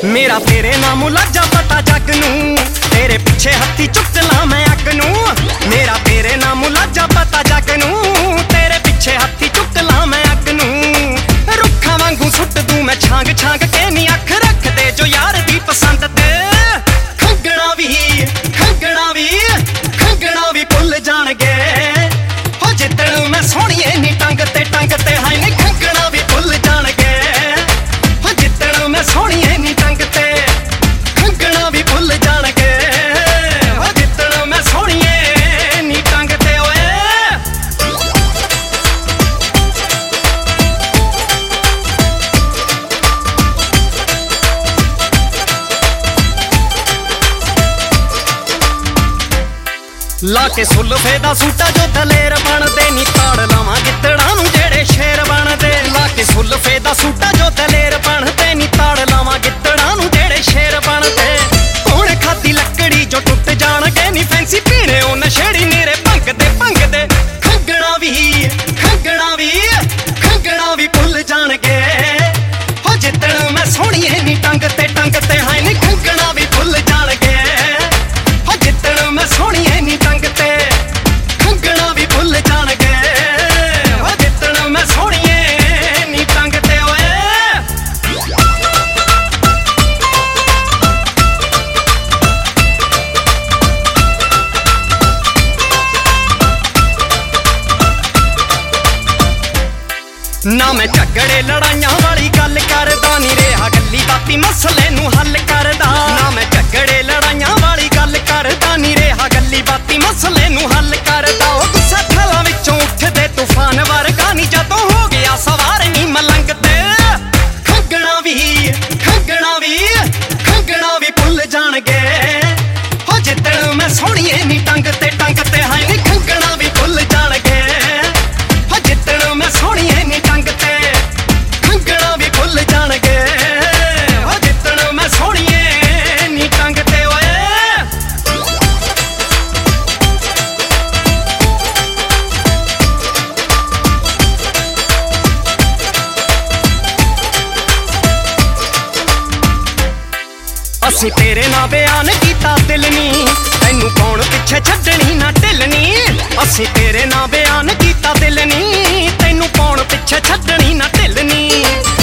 मेरा तेरे नाम लज्जा पता जग नू, तेरे पिछे हत्थी चुक ला मैं अग नू। मेरा तेरे नाम लज्जा पता जग नू, तेरे पिछे हत्थी चुक ला मैं अग नू। रुखा वांगू सुट दूं मैं छांग छांग के नी अख रख दे जो यार दी पसंद ते। खंगना भी भुल जाणगे हो जिद्दण मैं सोहणीए नी टंग ते हाय नी। खंगना भी भुल जाणगे हो जिद्दण मैं सोहणीए नी टंग ते। खंगना भी भुल जाणगे हो जिद्दण मैं सोहणीए नी टंग ते। ओए लाके सुल्फे दा सूटा जो दलेर बनदे नी, ताड़ लावां गिद्दड़ां नूं जेड़े शेर बनदे। लाके सुल्फे दा सूटा जो दलेर बनदे नी, ताड़ लावां गिद्दड़ां नूं जेड़े शेर बनदे। हुण खादी लकड़ी जो टुट जाणगे नी, फैंसी पीणे ओ नशेड़ी मेरे भंगदे। खंगना भी भुल जाणगे हो जिद्दण मैं सोहणीए नी टंग ते हाय नी। खंगना भी भुल जाणगे हो जिद्दण मैं सोहणीए नी टंग ते। खंगना भी भुल जाणगे हो जिद्दण मैं सोहणीए नी टंग ते। ओए ना मैं झगड़े लड़ाइयां वाली गल करदा नी, रेहा गल्ली बाती मसले नूं हल करदा। ना मैं झगड़े लड़ाइयां वाली गल करदा नी, रेहा गल्ली बाती मसले नूं हल करदा। ओ गुस्सा थालां विचों उठदे तूफान वर्गा नी, जदों हो गया सवार नी मलंग ते। खंगना भी भुल जाणगे हो जिद्दण मैं सोहणीए नी टंग ते हाय नी। खंगना भी भुल जाणगे हो जिद्दण मैं सोहणीए नी टंग ते। खंगना भी भुल जाणगे हो जिद्दण मैं सोहणीए नी टंग ते। ओए असीं तेरे नाल बयान कीता दिल नी, तैनू कौन पिछे छड्डनी ना ढिलनी। असीं तेरे नाल बयान कीता दिल नी, तैनू कौन पिछे छड्डनी ना ढिलनी।